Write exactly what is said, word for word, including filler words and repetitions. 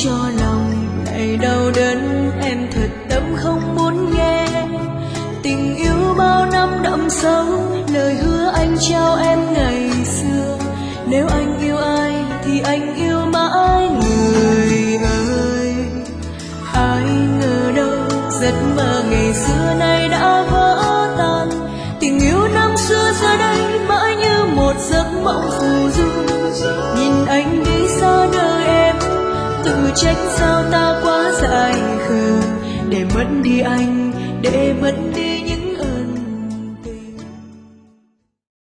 cho lòng này đau đớn, em thật tâm không muốn nghe. Tình yêu bao năm đậm sâu, lời hứa anh trao em ngày xưa. Nếu anh yêu ai thì anh yêu mãi. Người ơi, ai ngờ đâu giấc mơ ngày xưa nay đã vỡ tan. Tình yêu năm xưa giờ đây mãi như một giấc mộng phù du. Nhìn anh đi xa nơi em, tự trách sao ta quá dại khờ, để mất đi anh, để mất đi